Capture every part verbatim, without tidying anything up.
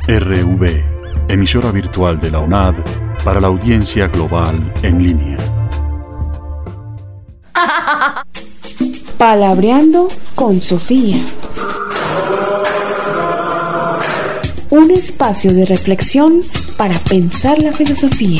R V, emisora virtual de la U N A D para la audiencia global en línea. Palabreando con Sofía. Un espacio de reflexión para pensar la filosofía.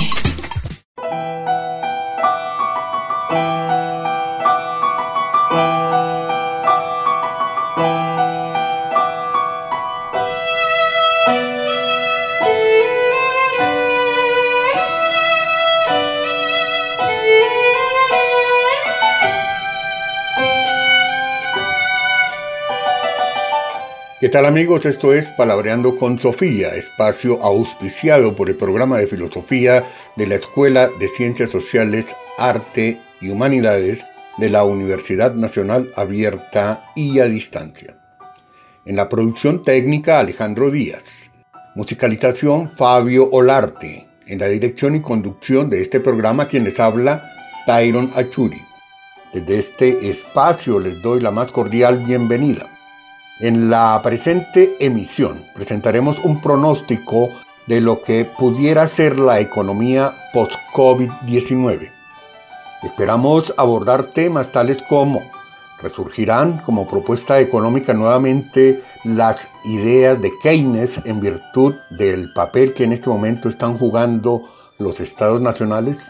¿Qué tal, amigos? Esto es Palabreando con Sofía, espacio auspiciado por el programa de filosofía de la Escuela de Ciencias Sociales, Arte y Humanidades de la Universidad Nacional Abierta y a Distancia. En la producción técnica, Alejandro Díaz. Musicalización, Fabio Olarte. En la dirección y conducción de este programa, quien les habla, Tyron Achuri. Desde este espacio les doy la más cordial bienvenida. En la presente emisión presentaremos un pronóstico de lo que pudiera ser la economía post-COVID diecinueve. Esperamos abordar temas tales como: ¿resurgirán como propuesta económica nuevamente las ideas de Keynes en virtud del papel que en este momento están jugando los estados nacionales?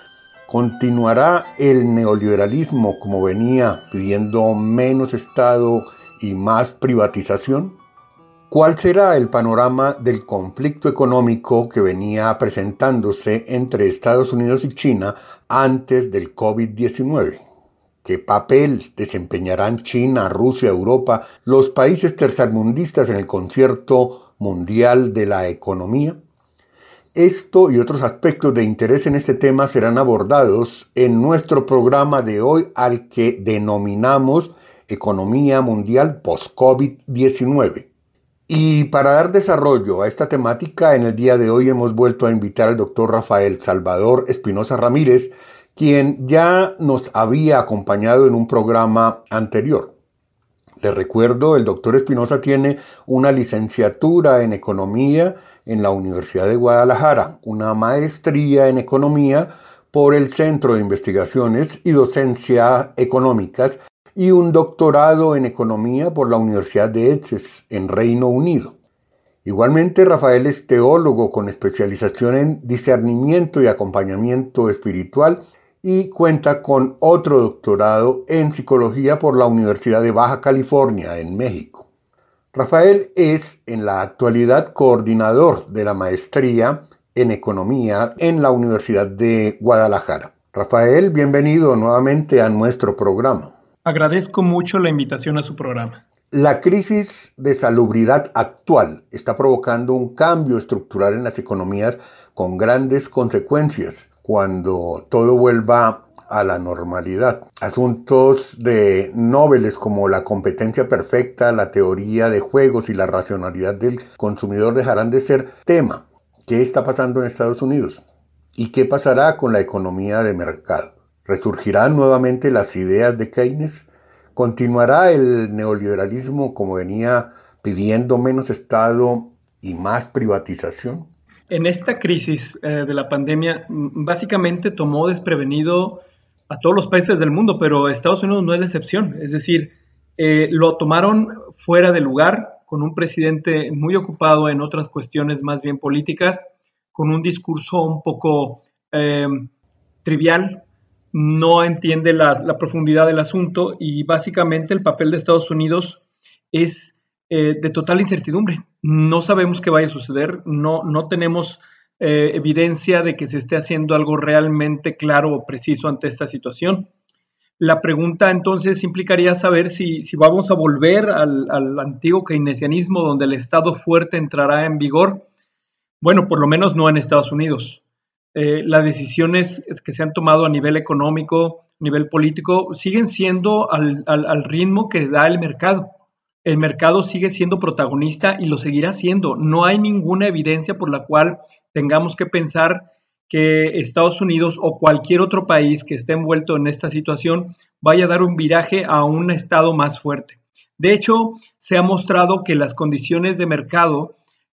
¿Continuará el neoliberalismo como venía pidiendo menos Estado y más privatización? ¿Cuál será el panorama del conflicto económico que venía presentándose entre Estados Unidos y China antes del COVID diecinueve? ¿Qué papel desempeñarán China, Rusia, Europa, los países tercermundistas en el concierto mundial de la economía? Esto y otros aspectos de interés en este tema serán abordados en nuestro programa de hoy, al que denominamos Economía Mundial post-COVID diecinueve. Y para dar desarrollo a esta temática, en el día de hoy hemos vuelto a invitar al doctor Rafael Salvador Espinosa Ramírez, quien ya nos había acompañado en un programa anterior. Les recuerdo, el doctor Espinosa tiene una licenciatura en Economía en la Universidad de Guadalajara, una maestría en Economía por el Centro de Investigaciones y Docencia Económicas y un doctorado en Economía por la Universidad de Essex, en Reino Unido. Igualmente, Rafael es teólogo con especialización en discernimiento y acompañamiento espiritual y cuenta con otro doctorado en Psicología por la Universidad de Baja California, en México. Rafael es, en la actualidad, coordinador de la maestría en Economía en la Universidad de Guadalajara. Rafael, bienvenido nuevamente a nuestro programa. Agradezco mucho la invitación a su programa. La crisis de salubridad actual está provocando un cambio estructural en las economías con grandes consecuencias cuando todo vuelva a la normalidad. Asuntos de nobles como la competencia perfecta, la teoría de juegos y la racionalidad del consumidor dejarán de ser tema. ¿Qué está pasando en Estados Unidos? ¿Y qué pasará con la economía de mercado? ¿Resurgirán nuevamente las ideas de Keynes? ¿Continuará el neoliberalismo como venía pidiendo menos Estado y más privatización? En esta crisis eh, de la pandemia, básicamente tomó desprevenido a todos los países del mundo, pero Estados Unidos no es la excepción. Es decir, eh, lo tomaron fuera de lugar, con un presidente muy ocupado en otras cuestiones más bien políticas, con un discurso un poco eh, trivial. No entiende la, la profundidad del asunto y básicamente el papel de Estados Unidos es eh, de total incertidumbre. No sabemos qué vaya a suceder, no, no tenemos eh, evidencia de que se esté haciendo algo realmente claro o preciso ante esta situación. La pregunta entonces implicaría saber si, si vamos a volver al, al antiguo keynesianismo donde el Estado fuerte entrará en vigor. Bueno, por lo menos no en Estados Unidos. Eh, las decisiones que se han tomado a nivel económico, a nivel político, siguen siendo al, al, al ritmo que da el mercado. El mercado sigue siendo protagonista y lo seguirá siendo. No hay ninguna evidencia por la cual tengamos que pensar que Estados Unidos o cualquier otro país que esté envuelto en esta situación vaya a dar un viraje a un estado más fuerte. De hecho, se ha mostrado que las condiciones de mercado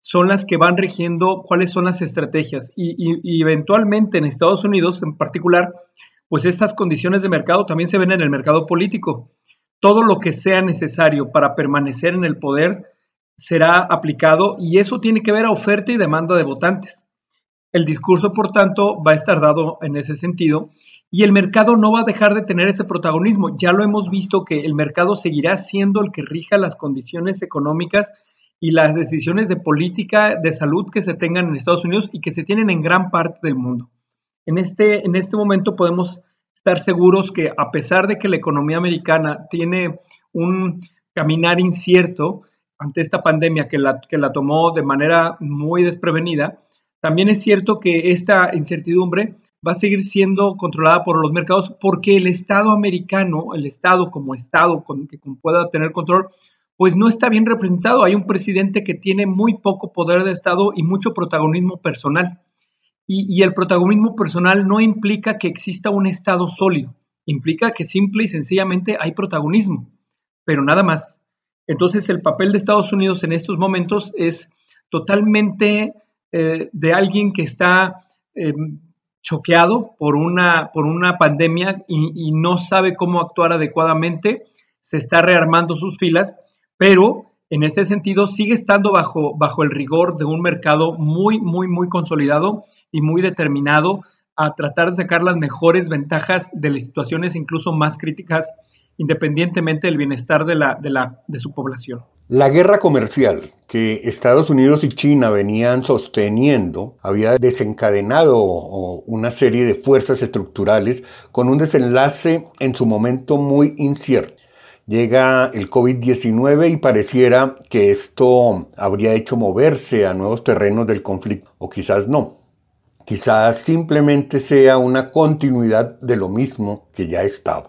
son las que van rigiendo cuáles son las estrategias y, y, y eventualmente en Estados Unidos en particular, pues estas condiciones de mercado también se ven en el mercado político. Todo lo que sea necesario para permanecer en el poder será aplicado y eso tiene que ver a oferta y demanda de votantes. El discurso, por tanto, va a estar dado en ese sentido y el mercado no va a dejar de tener ese protagonismo. Ya lo hemos visto que el mercado seguirá siendo el que rija las condiciones económicas y las decisiones de política de salud que se tengan en Estados Unidos y que se tienen en gran parte del mundo. En este, en este momento podemos estar seguros que a pesar de que la economía americana tiene un caminar incierto ante esta pandemia que la, que la tomó de manera muy desprevenida, también es cierto que esta incertidumbre va a seguir siendo controlada por los mercados porque el Estado americano, el Estado como Estado con, que pueda tener control, pues no está bien representado. Hay un presidente que tiene muy poco poder de Estado y mucho protagonismo personal. Y, y el protagonismo personal no implica que exista un Estado sólido, implica que simple y sencillamente hay protagonismo, pero nada más. Entonces el papel de Estados Unidos en estos momentos es totalmente eh, de alguien que está eh, choqueado por una, por una pandemia y, y no sabe cómo actuar adecuadamente, se está rearmando sus filas, pero en este sentido sigue estando bajo, bajo el rigor de un mercado muy, muy, muy consolidado y muy determinado a tratar de sacar las mejores ventajas de las situaciones incluso más críticas, independientemente del bienestar de, la, de, la, de su población. La guerra comercial que Estados Unidos y China venían sosteniendo había desencadenado una serie de fuerzas estructurales con un desenlace en su momento muy incierto. Llega el COVID diecinueve y pareciera que esto habría hecho moverse a nuevos terrenos del conflicto, o quizás no. Quizás simplemente sea una continuidad de lo mismo que ya estaba.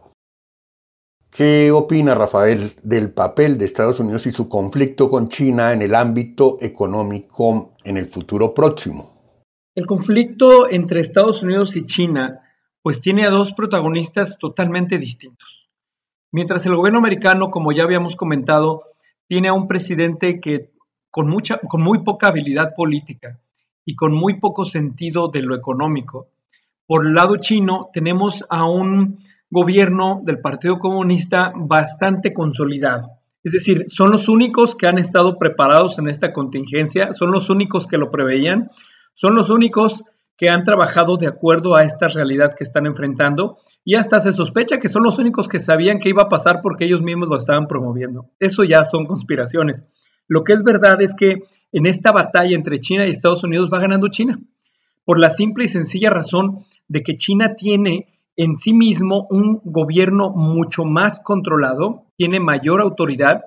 ¿Qué opina Rafael del papel de Estados Unidos y su conflicto con China en el ámbito económico en el futuro próximo? El conflicto entre Estados Unidos y China pues tiene a dos protagonistas totalmente distintos. Mientras el gobierno americano, como ya habíamos comentado, tiene a un presidente que con, mucha, con muy poca habilidad política y con muy poco sentido de lo económico. Por el lado chino tenemos a un gobierno del Partido Comunista bastante consolidado. Es decir, son los únicos que han estado preparados en esta contingencia, son los únicos que lo preveían, son los únicos que han trabajado de acuerdo a esta realidad que están enfrentando y hasta se sospecha que son los únicos que sabían que iba a pasar porque ellos mismos lo estaban promoviendo. Eso ya son conspiraciones. Lo que es verdad es que en esta batalla entre China y Estados Unidos va ganando China, por la simple y sencilla razón de que China tiene en sí mismo un gobierno mucho más controlado, tiene mayor autoridad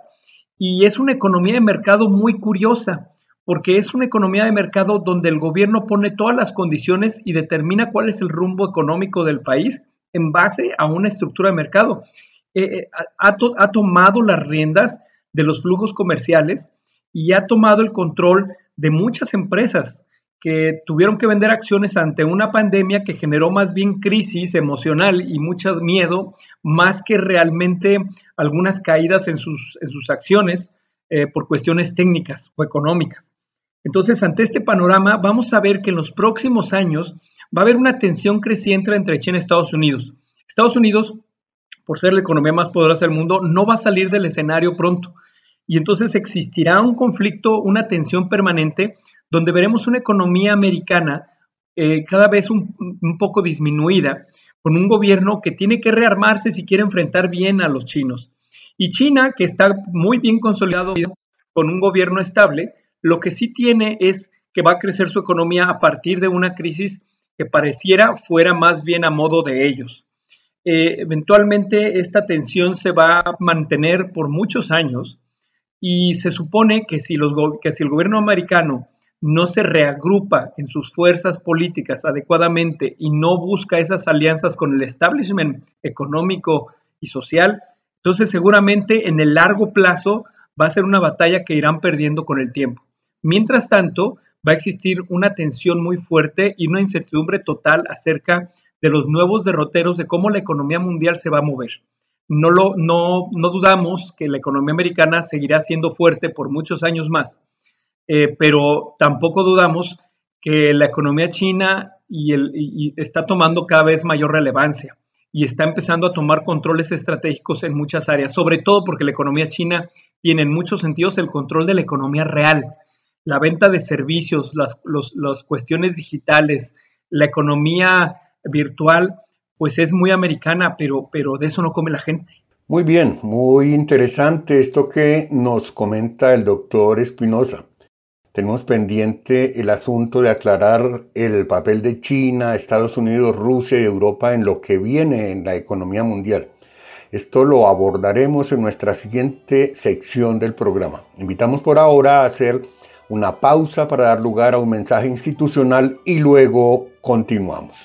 y es una economía de mercado muy curiosa, porque es una economía de mercado donde el gobierno pone todas las condiciones y determina cuál es el rumbo económico del país en base a una estructura de mercado. Eh, ha, to- ha tomado las riendas de los flujos comerciales y ha tomado el control de muchas empresas que tuvieron que vender acciones ante una pandemia que generó más bien crisis emocional y mucho miedo, más que realmente algunas caídas en sus, en sus acciones eh, por cuestiones técnicas o económicas. Entonces, ante este panorama, vamos a ver que en los próximos años va a haber una tensión creciente entre China y Estados Unidos. Estados Unidos, por ser la economía más poderosa del mundo, no va a salir del escenario pronto. Y entonces existirá un conflicto, una tensión permanente, donde veremos una economía americana eh, cada vez un, un poco disminuida, con un gobierno que tiene que rearmarse si quiere enfrentar bien a los chinos. Y China, que está muy bien consolidado con un gobierno estable, lo que sí tiene es que va a crecer su economía a partir de una crisis que pareciera fuera más bien a modo de ellos. Eh, eventualmente esta tensión se va a mantener por muchos años y se supone que si, los go- que si el gobierno americano no se reagrupa en sus fuerzas políticas adecuadamente y no busca esas alianzas con el establishment económico y social, entonces seguramente en el largo plazo va a ser una batalla que irán perdiendo con el tiempo. Mientras tanto, va a existir una tensión muy fuerte y una incertidumbre total acerca de los nuevos derroteros de cómo la economía mundial se va a mover. No, lo, no, no dudamos que la economía americana seguirá siendo fuerte por muchos años más, eh, pero tampoco dudamos que la economía china y el, y está tomando cada vez mayor relevancia y está empezando a tomar controles estratégicos en muchas áreas, sobre todo porque la economía china tiene en muchos sentidos el control de la economía real, la venta de servicios, las los, los cuestiones digitales, la economía virtual, pues es muy americana, pero, pero de eso no come la gente. Muy bien, muy interesante esto que nos comenta el doctor Espinosa. Tenemos pendiente el asunto de aclarar el papel de China, Estados Unidos, Rusia y Europa en lo que viene en la economía mundial. Esto lo abordaremos en nuestra siguiente sección del programa. Invitamos por ahora a hacer una pausa para dar lugar a un mensaje institucional y luego continuamos.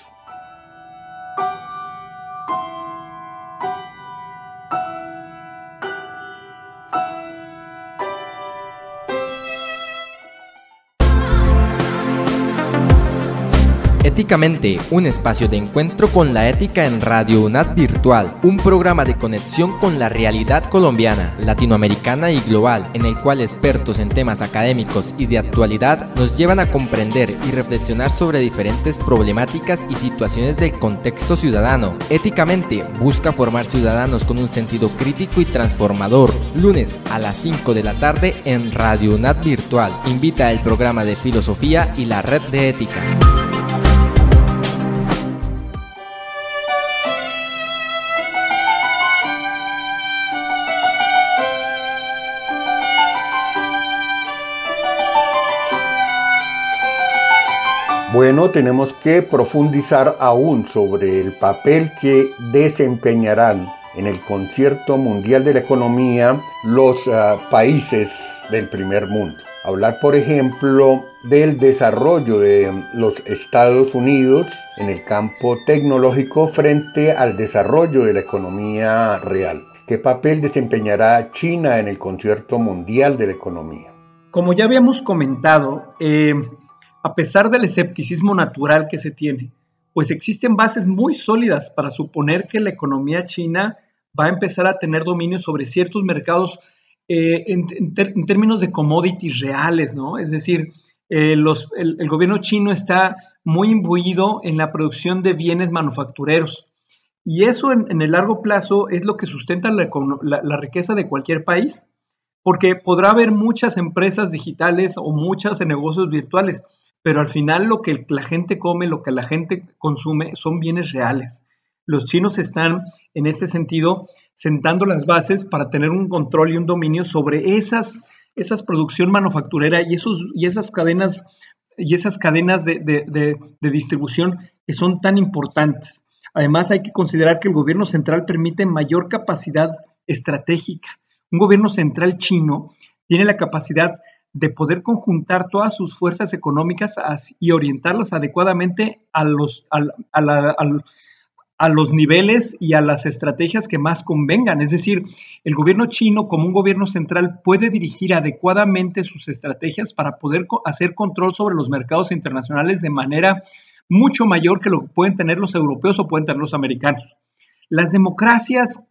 Éticamente, un espacio de encuentro con la ética en Radio UNAD Virtual, un programa de conexión con la realidad colombiana, latinoamericana y global, en el cual expertos en temas académicos y de actualidad nos llevan a comprender y reflexionar sobre diferentes problemáticas y situaciones del contexto ciudadano. Éticamente, busca formar ciudadanos con un sentido crítico y transformador. Lunes a las cinco de la tarde en Radio UNAD Virtual. Invita el programa de filosofía y la red de ética. Bueno, tenemos que profundizar aún sobre el papel que desempeñarán en el Concierto Mundial de la Economía los uh, países del primer mundo. Hablar, por ejemplo, del desarrollo de los Estados Unidos en el campo tecnológico frente al desarrollo de la economía real. ¿Qué papel desempeñará China en el Concierto Mundial de la Economía? Como ya habíamos comentado, eh... a pesar del escepticismo natural que se tiene, pues existen bases muy sólidas para suponer que la economía china va a empezar a tener dominio sobre ciertos mercados eh, en, en, ter, en términos de commodities reales, ¿no? Es decir, eh, los, el, el gobierno chino está muy imbuido en la producción de bienes manufactureros y eso en, en el largo plazo es lo que sustenta la, la, la riqueza de cualquier país, porque podrá haber muchas empresas digitales o muchos negocios virtuales, pero al final lo que la gente come, lo que la gente consume son bienes reales. Los chinos están, en este sentido, sentando las bases para tener un control y un dominio sobre esas, esas producción manufacturera y, esos, y esas cadenas, y esas cadenas de, de, de, de distribución que son tan importantes. Además, hay que considerar que el gobierno central permite mayor capacidad estratégica. Un gobierno central chino tiene la capacidad de poder conjuntar todas sus fuerzas económicas y orientarlas adecuadamente a los, a, a, la, a, a los niveles y a las estrategias que más convengan. Es decir, el gobierno chino como un gobierno central puede dirigir adecuadamente sus estrategias para poder hacer control sobre los mercados internacionales de manera mucho mayor que lo que pueden tener los europeos o pueden tener los americanos. Las democracias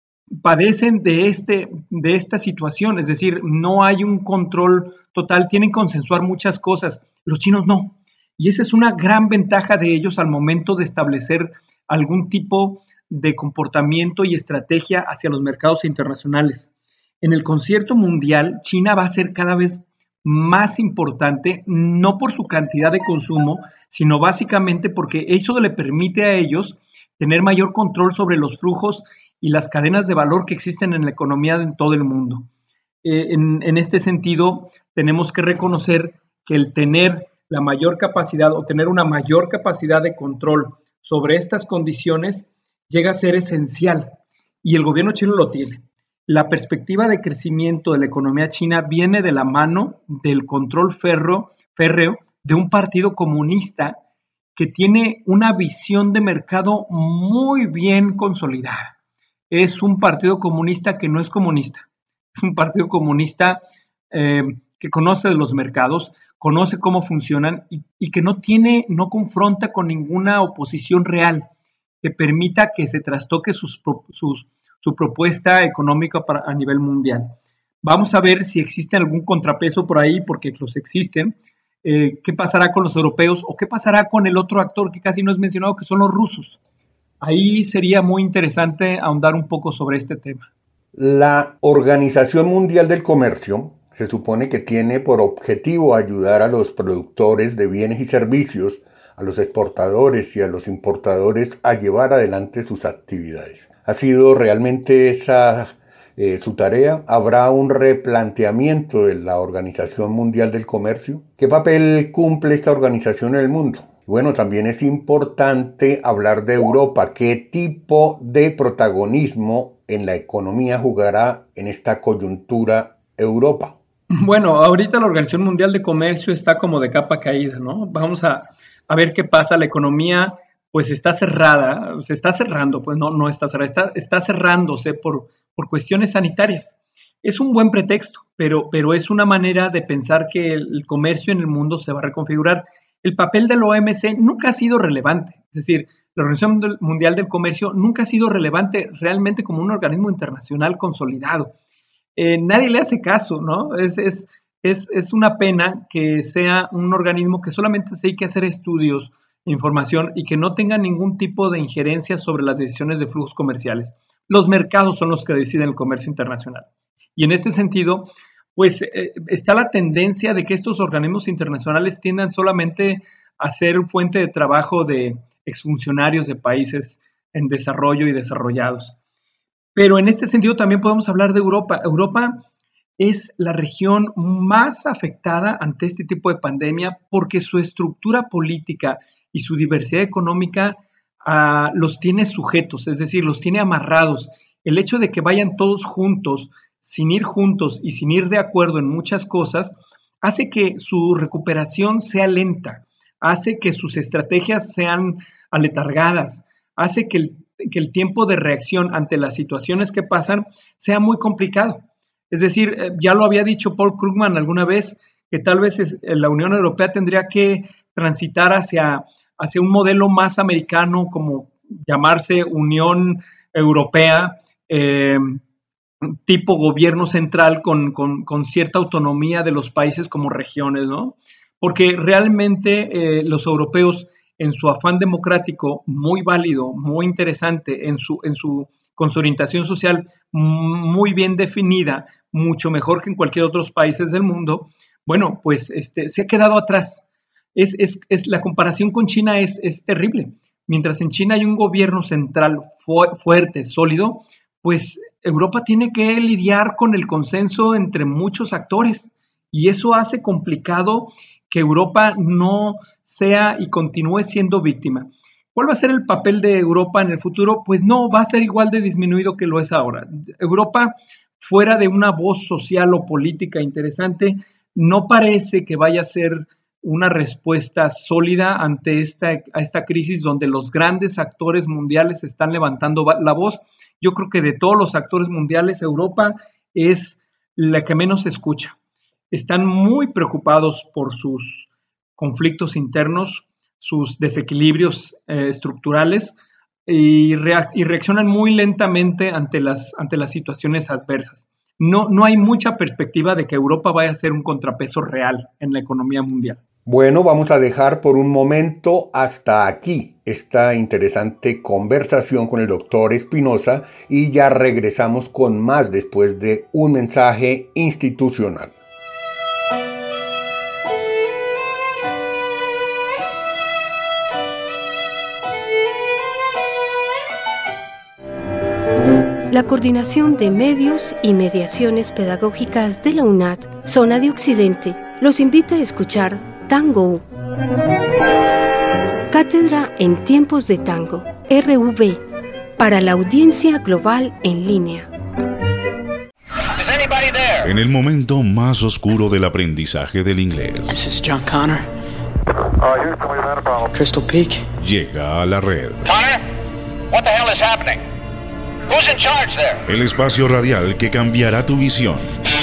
padecen de, este, de esta situación, es decir, no hay un control total, tienen que consensuar muchas cosas, los chinos no, y esa es una gran ventaja de ellos al momento de establecer algún tipo de comportamiento y estrategia hacia los mercados internacionales. En el concierto mundial, China va a ser cada vez más importante, no por su cantidad de consumo, sino básicamente porque eso le permite a ellos tener mayor control sobre los flujos y las cadenas de valor que existen en la economía en todo el mundo. Eh, en, en este sentido, tenemos que reconocer que el tener la mayor capacidad o tener una mayor capacidad de control sobre estas condiciones llega a ser esencial y el gobierno chino lo tiene. La perspectiva de crecimiento de la economía china viene de la mano del control férreo, férreo de un partido comunista que tiene una visión de mercado muy bien consolidada. Es un partido comunista que no es comunista, es un partido comunista eh, que conoce de los mercados, conoce cómo funcionan y, y que no tiene, no confronta con ninguna oposición real que permita que se trastoque sus, sus, su propuesta económica para, a nivel mundial. Vamos a ver si existe algún contrapeso por ahí, porque los existen. Eh, ¿Qué pasará con los europeos o qué pasará con el otro actor que casi no es mencionado, que son los rusos? Ahí sería muy interesante ahondar un poco sobre este tema. La Organización Mundial del Comercio se supone que tiene por objetivo ayudar a los productores de bienes y servicios, a los exportadores y a los importadores a llevar adelante sus actividades. ¿Ha sido realmente esa eh, su tarea? ¿Habrá un replanteamiento de la Organización Mundial del Comercio? ¿Qué papel cumple esta organización en el mundo? Bueno, también es importante hablar de Europa. ¿Qué tipo de protagonismo en la economía jugará en esta coyuntura Europa? Bueno, ahorita la Organización Mundial de Comercio está como de capa caída, ¿no? Vamos a, a ver qué pasa. La economía pues está cerrada, se está cerrando, pues no, no está cerrada, está, está cerrándose por, por cuestiones sanitarias. Es un buen pretexto, pero, pero es una manera de pensar que el comercio en el mundo se va a reconfigurar. El papel de la O M C nunca ha sido relevante, es decir, la Organización Mundial del Comercio nunca ha sido relevante realmente como un organismo internacional consolidado. Eh, nadie le hace caso, ¿no? Es, es, es, es una pena que sea un organismo que solamente se dedique a hacer estudios, información y que no tenga ningún tipo de injerencia sobre las decisiones de flujos comerciales. Los mercados son los que deciden el comercio internacional. Y en este sentido, pues eh, está la tendencia de que estos organismos internacionales tiendan solamente a ser fuente de trabajo de exfuncionarios de países en desarrollo y desarrollados. Pero en este sentido también podemos hablar de Europa. Europa es la región más afectada ante este tipo de pandemia porque su estructura política y su diversidad económica uh, los tiene sujetos, es decir, los tiene amarrados. El hecho de que vayan todos juntos, sin ir juntos y sin ir de acuerdo en muchas cosas, hace que su recuperación sea lenta, hace que sus estrategias sean aletargadas, hace que el que el tiempo de reacción ante las situaciones que pasan sea muy complicado. Es decir, ya lo había dicho Paul Krugman alguna vez, que tal vez es, la Unión Europea tendría que transitar hacia, hacia un modelo más americano, como llamarse Unión Europea, eh, tipo gobierno central con, con, con cierta autonomía de los países como regiones, ¿no? Porque realmente eh, los europeos, en su afán democrático muy válido, muy interesante, en su, en su, con su orientación social muy bien definida, mucho mejor que en cualquier otro país del mundo, bueno, pues este, se ha quedado atrás. Es, es, es, la comparación con China es, es terrible. Mientras en China hay un gobierno central fu- fuerte, sólido, pues Europa tiene que lidiar con el consenso entre muchos actores y eso hace complicado que Europa no sea y continúe siendo víctima. ¿Cuál va a ser el papel de Europa en el futuro? Pues no, va a ser igual de disminuido que lo es ahora. Europa, fuera de una voz social o política interesante, no parece que vaya a ser una respuesta sólida ante esta, a esta crisis donde los grandes actores mundiales están levantando la voz. Yo creo que de todos los actores mundiales, Europa es la que menos se escucha. Están muy preocupados por sus conflictos internos, sus desequilibrios eh, estructurales y, rea- y reaccionan muy lentamente ante las, ante las situaciones adversas. No, no hay mucha perspectiva de que Europa vaya a ser un contrapeso real en la economía mundial. Bueno, vamos a dejar por un momento hasta aquí esta interesante conversación con el doctor Espinosa y ya regresamos con más después de un mensaje institucional. La Coordinación de Medios y Mediaciones Pedagógicas de la UNAD, Zona de Occidente, los invita a escuchar Tango. Cátedra en Tiempos de Tango, R V, para la audiencia global en línea. En el momento más oscuro del aprendizaje del inglés. This is John Connor. Crystal Peak. Llega a la red. Connor, what the hell is happening? Who's in charge there? El espacio radial que cambiará tu visión.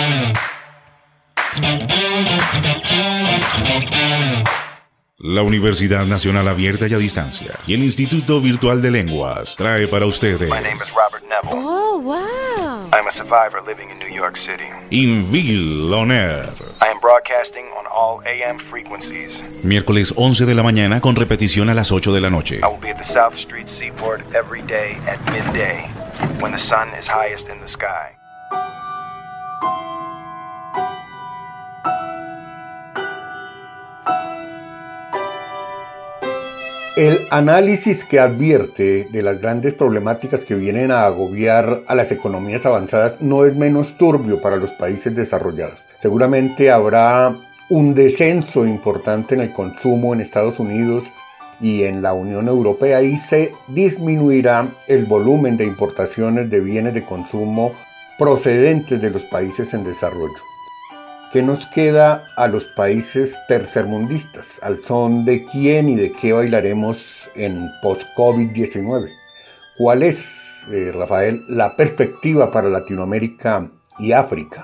La Universidad Nacional Abierta y a Distancia y el Instituto Virtual de Lenguas trae para ustedes. My name is Robert Neville. Oh, wow. I'm a survivor living in New York City. Inville On Air. I am broadcasting on all A M frequencies. Miércoles once de la mañana con repetición a las ocho de la noche. I will be at the South Street Seaport every day at midday, when the sun is highest in the sky. El análisis que advierte de las grandes problemáticas que vienen a agobiar a las economías avanzadas no es menos turbio para los países desarrollados. Seguramente habrá un descenso importante en el consumo en Estados Unidos y en la Unión Europea y se disminuirá el volumen de importaciones de bienes de consumo procedentes de los países en desarrollo. ¿Qué nos queda a los países tercermundistas? ¿Al son de quién y de qué bailaremos en post-COVID diecinueve? ¿Cuál es, eh, Rafael, la perspectiva para Latinoamérica y África?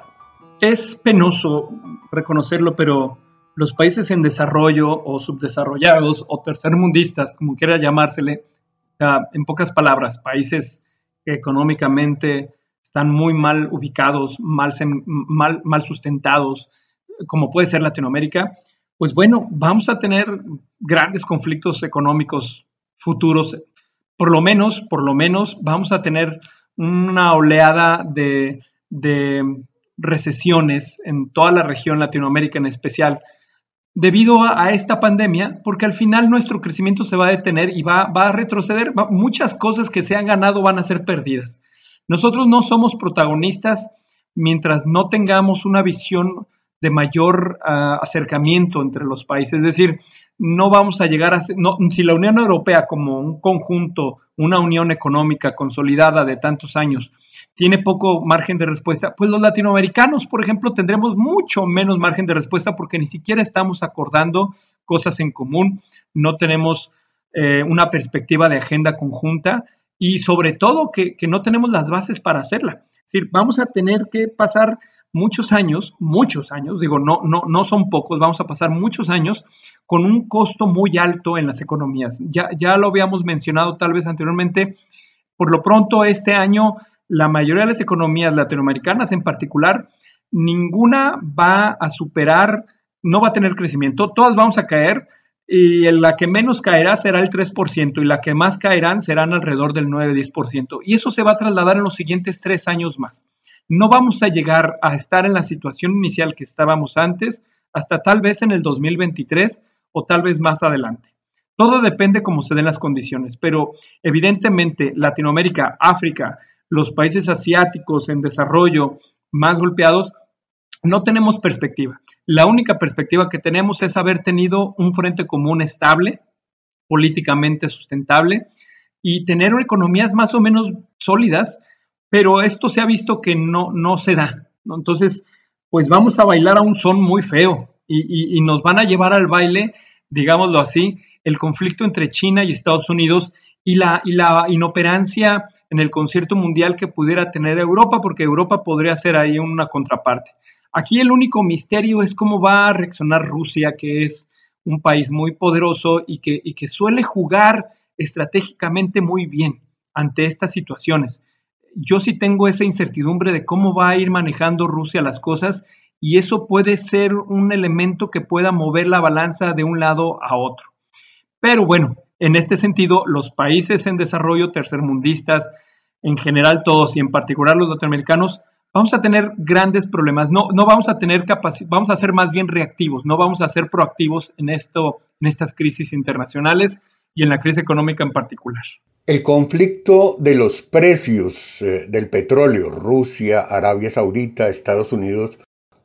Es penoso reconocerlo, pero los países en desarrollo o subdesarrollados o tercermundistas, como quiera llamársele, uh, en pocas palabras, países que económicamente están muy mal ubicados, mal, mal, mal sustentados, como puede ser Latinoamérica, pues bueno, vamos a tener grandes conflictos económicos futuros. Por lo menos, por lo menos, vamos a tener una oleada de, de recesiones en toda la región Latinoamérica en especial, debido a, a esta pandemia, porque al final nuestro crecimiento se va a detener y va, va a retroceder. Va, muchas cosas que se han ganado van a ser perdidas. Nosotros no somos protagonistas mientras no tengamos una visión de mayor uh, acercamiento entre los países. Es decir, no vamos a llegar a ser, no, si la Unión Europea como un conjunto, una unión económica consolidada de tantos años, tiene poco margen de respuesta, pues los latinoamericanos, por ejemplo, tendremos mucho menos margen de respuesta porque ni siquiera estamos acordando cosas en común, no tenemos eh, una perspectiva de agenda conjunta, y sobre todo que, que no tenemos las bases para hacerla. Es decir, vamos a tener que pasar muchos años, muchos años, digo, no, no, no son pocos, vamos a pasar muchos años con un costo muy alto en las economías. Ya, ya lo habíamos mencionado tal vez anteriormente. Por lo pronto, este año, la mayoría de las economías latinoamericanas en particular, ninguna va a superar, no va a tener crecimiento, todas vamos a caer, y la que menos caerá será el tres por ciento y la que más caerán serán alrededor del nueve a diez por ciento. Y eso se va a trasladar en los siguientes tres años más. No vamos a llegar a estar en la situación inicial que estábamos antes hasta tal vez en el dos mil veintitrés o tal vez más adelante. Todo depende cómo se den las condiciones, pero evidentemente Latinoamérica, África, los países asiáticos en desarrollo más golpeados, no tenemos perspectiva. La única perspectiva que tenemos es haber tenido un frente común estable, políticamente sustentable, y tener economías más o menos sólidas, pero esto se ha visto que no, no se da, ¿no? Entonces, pues vamos a bailar a un son muy feo y, y, y nos van a llevar al baile, digámoslo así, el conflicto entre China y Estados Unidos y la, y la inoperancia en el concierto mundial que pudiera tener Europa, porque Europa podría ser ahí una contraparte. Aquí el único misterio es cómo va a reaccionar Rusia, que es un país muy poderoso y que, y que suele jugar estratégicamente muy bien ante estas situaciones. Yo sí tengo esa incertidumbre de cómo va a ir manejando Rusia las cosas y eso puede ser un elemento que pueda mover la balanza de un lado a otro. Pero bueno, en este sentido, los países en desarrollo, tercermundistas, en general todos y en particular los latinoamericanos, vamos a tener grandes problemas, no, no vamos a tener capacidad, vamos a ser más bien reactivos, no vamos a ser proactivos en, esto, en estas crisis internacionales y en la crisis económica en particular. El conflicto de los precios eh, del petróleo, Rusia, Arabia Saudita, Estados Unidos,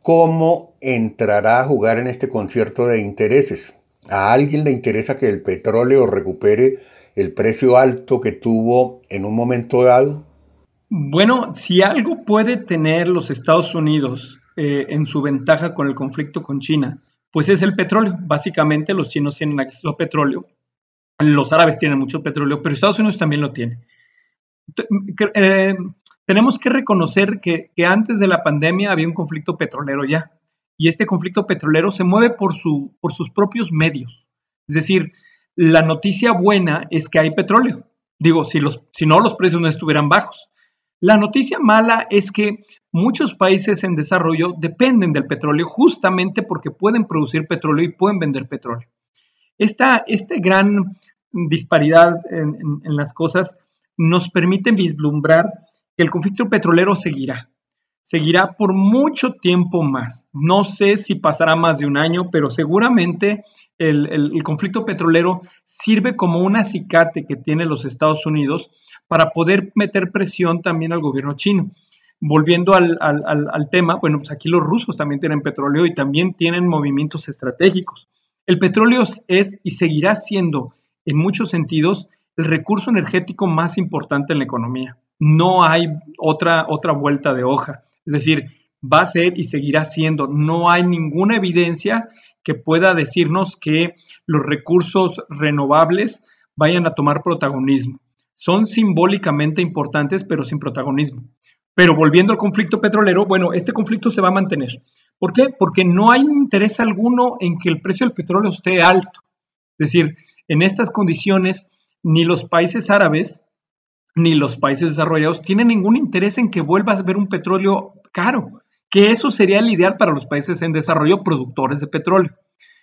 ¿cómo entrará a jugar en este concierto de intereses? ¿A alguien le interesa que el petróleo recupere el precio alto que tuvo en un momento dado? Bueno, si algo puede tener los Estados Unidos eh, en su ventaja con el conflicto con China, pues es el petróleo. Básicamente los chinos tienen acceso a petróleo, los árabes tienen mucho petróleo, pero Estados Unidos también lo tiene. Eh, tenemos que reconocer que, que antes de la pandemia había un conflicto petrolero ya, y este conflicto petrolero se mueve por, su, por sus propios medios. Es decir, la noticia buena es que hay petróleo. Digo, si, los, si no, los precios no estuvieran bajos. La noticia mala es que muchos países en desarrollo dependen del petróleo justamente porque pueden producir petróleo y pueden vender petróleo. Esta, esta gran disparidad en, en, en las cosas nos permite vislumbrar que el conflicto petrolero seguirá. Seguirá por mucho tiempo más. No sé si pasará más de un año, pero seguramente el, el, el conflicto petrolero sirve como un acicate que tiene los Estados Unidos para poder meter presión también al gobierno chino. Volviendo al, al, al, al tema, bueno, pues aquí los rusos también tienen petróleo y también tienen movimientos estratégicos. El petróleo es y seguirá siendo, en muchos sentidos, el recurso energético más importante en la economía. No hay otra, otra vuelta de hoja. Es decir, va a ser y seguirá siendo. No hay ninguna evidencia que pueda decirnos que los recursos renovables vayan a tomar protagonismo. Son simbólicamente importantes, pero sin protagonismo. Pero volviendo al conflicto petrolero, bueno, este conflicto se va a mantener. ¿Por qué? Porque no hay interés alguno en que el precio del petróleo esté alto. Es decir, en estas condiciones, ni los países árabes ni los países desarrollados tienen ningún interés en que vuelva a ver un petróleo caro, que eso sería el ideal para los países en desarrollo productores de petróleo.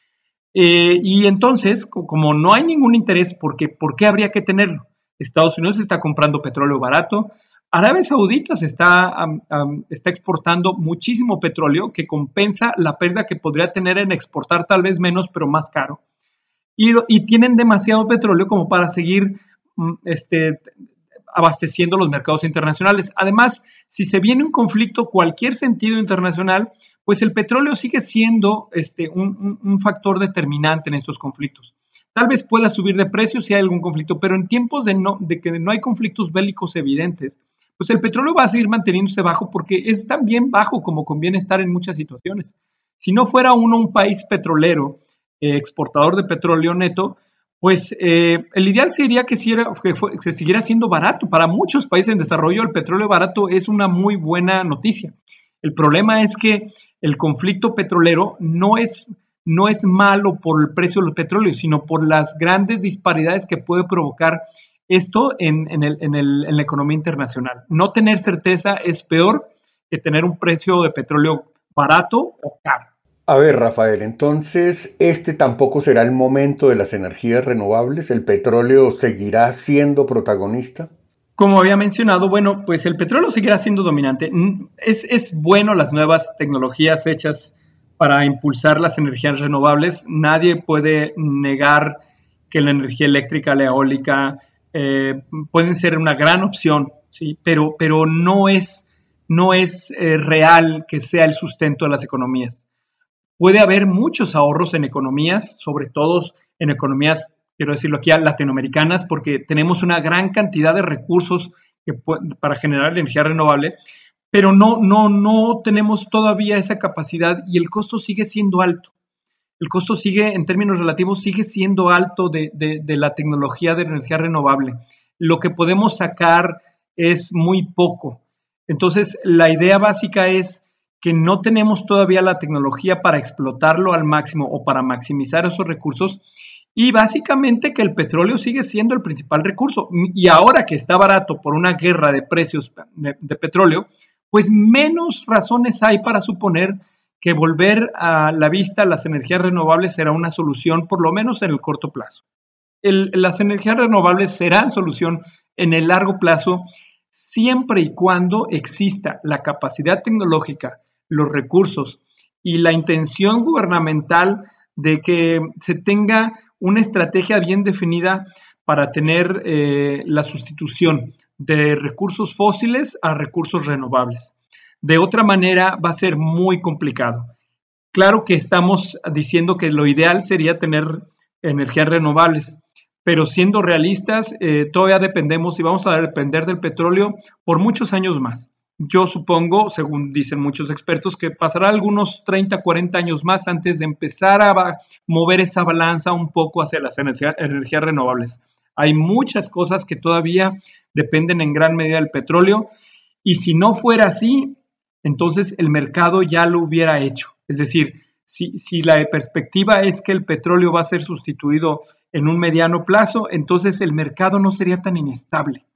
Eh, y entonces, como no hay ningún interés, porque, ¿por qué habría que tenerlo? Estados Unidos está comprando petróleo barato, Arabia Saudita se está, um, um, está exportando muchísimo petróleo que compensa la pérdida que podría tener en exportar tal vez menos, pero más caro. Y, y tienen demasiado petróleo como para seguir um, este, abasteciendo los mercados internacionales. Además, si se viene un conflicto, cualquier sentido internacional, pues el petróleo sigue siendo este, un, un, un factor determinante en estos conflictos. Tal vez pueda subir de precio si hay algún conflicto, pero en tiempos de, no, de que no hay conflictos bélicos evidentes, pues el petróleo va a seguir manteniéndose bajo porque es también bajo como conviene estar en muchas situaciones. Si no fuera uno un país petrolero, eh, exportador de petróleo neto, pues eh, el ideal sería que, si era, que, fue, que siguiera siendo barato. Para muchos países en desarrollo, el petróleo barato es una muy buena noticia. El problema es que el conflicto petrolero no es, no es malo por el precio del petróleo, sino por las grandes disparidades que puede provocar esto en, en, el, en, el, en la economía internacional. No tener certeza es peor que tener un precio de petróleo barato o caro. A ver, Rafael, entonces, ¿este tampoco será el momento de las energías renovables? ¿El petróleo seguirá siendo protagonista? Como había mencionado, bueno, pues el petróleo seguirá siendo dominante. Es, es bueno las nuevas tecnologías hechas para impulsar las energías renovables. Nadie puede negar que la energía eléctrica, la eólica, eh, pueden ser una gran opción, ¿sí? Pero, pero no es, no es eh, real que sea el sustento de las economías. Puede haber muchos ahorros en economías, sobre todo en economías, quiero decirlo aquí, latinoamericanas, porque tenemos una gran cantidad de recursos que para generar energía renovable, pero no, no, no tenemos todavía esa capacidad y el costo sigue siendo alto. El costo sigue, en términos relativos, sigue siendo alto de, de, de la tecnología de energía renovable. Lo que podemos sacar es muy poco. Entonces, la idea básica es que no tenemos todavía la tecnología para explotarlo al máximo o para maximizar esos recursos y básicamente que el petróleo sigue siendo el principal recurso. Y ahora que está barato por una guerra de precios de, de petróleo, pues menos razones hay para suponer que volver a la vista las energías renovables será una solución, por lo menos en el corto plazo. El, las energías renovables serán solución en el largo plazo siempre y cuando exista la capacidad tecnológica, los recursos y la intención gubernamental de que se tenga una estrategia bien definida para tener eh, la sustitución de recursos fósiles a recursos renovables. De otra manera va a ser muy complicado. Claro que estamos diciendo que lo ideal sería tener energías renovables, pero siendo realistas, eh, todavía dependemos y vamos a depender del petróleo por muchos años más. Yo supongo, según dicen muchos expertos, que pasará algunos treinta, cuarenta años más antes de empezar a mover esa balanza un poco hacia las energías, energías renovables. Hay muchas cosas que todavía dependen en gran medida del petróleo y si no fuera así, entonces el mercado ya lo hubiera hecho. Es decir, si, si la perspectiva es que el petróleo va a ser sustituido en un mediano plazo, entonces el mercado no sería tan inestable.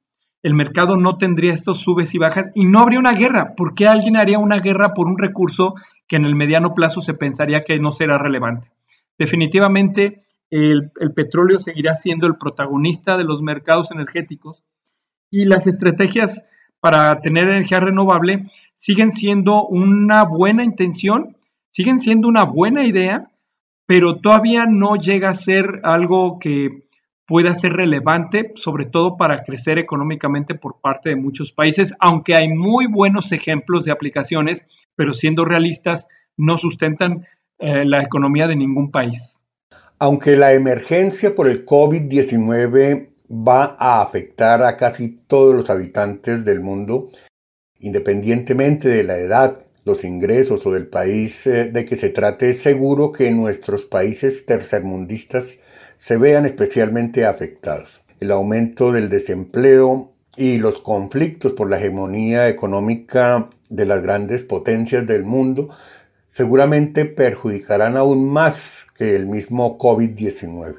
el mercado no tendría estos subes y bajas y no habría una guerra. ¿Por qué alguien haría una guerra por un recurso que en el mediano plazo se pensaría que no será relevante? Definitivamente el, el petróleo seguirá siendo el protagonista de los mercados energéticos y las estrategias para tener energía renovable siguen siendo una buena intención, siguen siendo una buena idea, pero todavía no llega a ser algo que pueda ser relevante, sobre todo para crecer económicamente por parte de muchos países, aunque hay muy buenos ejemplos de aplicaciones, pero siendo realistas, no sustentan eh, la economía de ningún país. Aunque la emergencia por el COVID diecinueve va a afectar a casi todos los habitantes del mundo, independientemente de la edad, los ingresos o del país eh, de que se trate, es seguro que nuestros países tercermundistas se vean especialmente afectados. El aumento del desempleo y los conflictos por la hegemonía económica de las grandes potencias del mundo seguramente perjudicarán aún más que el mismo COVID diecinueve.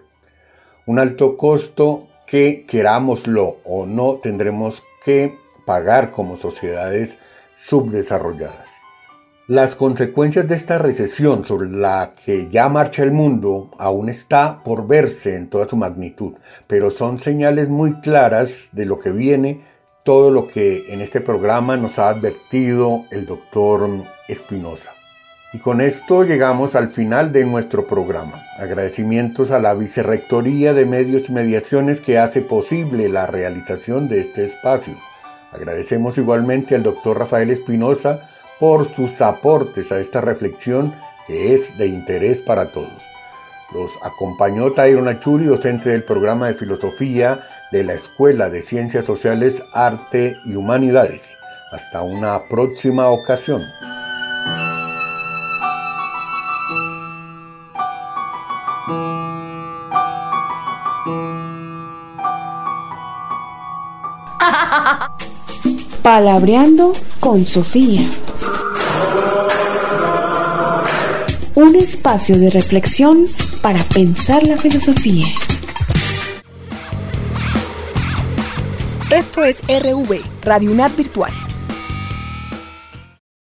Un alto costo que, querámoslo o no, tendremos que pagar como sociedades subdesarrolladas. Las consecuencias de esta recesión sobre la que ya marcha el mundo aún está por verse en toda su magnitud, pero son señales muy claras de lo que viene, todo lo que en este programa nos ha advertido el doctor Espinosa. Y con esto llegamos al final de nuestro programa. Agradecimientos a la Vicerrectoría de Medios y Mediaciones que hace posible la realización de este espacio. Agradecemos igualmente al doctor Rafael Espinosa por sus aportes a esta reflexión que es de interés para todos. Los acompañó Tyron Achuri, docente del programa de Filosofía de la Escuela de Ciencias Sociales, Arte y Humanidades. Hasta una próxima ocasión. Palabreando con Sofía. Un espacio de reflexión para pensar la filosofía. Esto es R V, Radio UNAD Virtual.